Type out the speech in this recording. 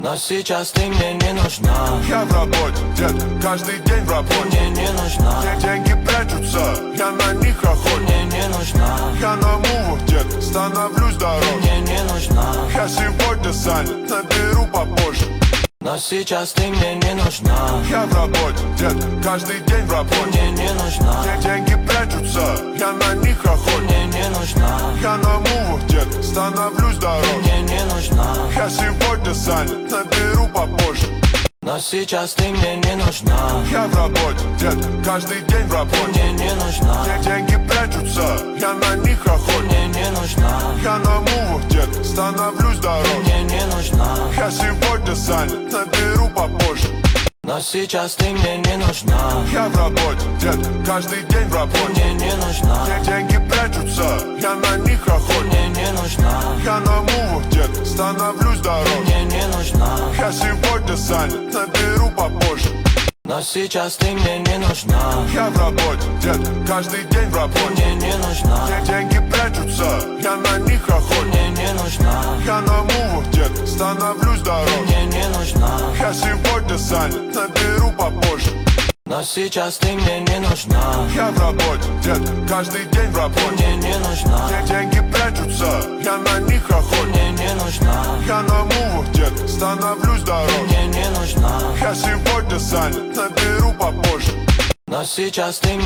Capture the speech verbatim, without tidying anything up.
Но сейчас ты мне не нужна. Я в работе, дед, каждый день в работе. Мне не нужна. Где деньги прячутся, я на них охотник. Мне не нужна. Я на мувах, дед, становлюсь дороже. Мне не нужна. Я сегодня занят, наберу попозже. Но сейчас ты мне не нужна. Я в работе, дед, каждый день в работе. Мне не нужна. Где деньги прячутся, я на них охотник. Мне не нужна. Я на мувах, дед, становлюсь дороже. Мне не нужна. Я сегодня занят, наберу попозже. Но сейчас ты мне не нужна. Я в работе, дед, каждый день в работе. Мне не нужна. Где деньги прячутся, я на них охотник. Мне не нужна. Я на мувах, дед, становлюсь дороже. Мне не нужна. Я сегодня занят, наберу попозже. Но сейчас ты мне не нужна. Я в работе, дед, каждый день в работе. Мне не нужна. Где деньги прячутся, я на них охотник. Мне не нужна. Я на мувах, дед, становлюсь дороже. Мне не нужна. Я сегодня занят, наберу попозже. Но сейчас ты мне не нужна. Я в работе, дед, каждый день в работе. Мне не нужна. Где деньги прячутся, я на них охотник. Мне не нужна. Я на мувах, дед, становлюсь дороже. Мне не нужна. Я сегодня занят, наберу попозже. Но сейчас ты мне не нужна. Я в работе, дед, каждый день в работе. Мне не нужна. Где деньги прячутся, я на них охотник. Мне не нужна. Я на мувах, дед, становлюсь дороже. Мне не нужна. Я сегодня занят, наберу попозже. Но сейчас ты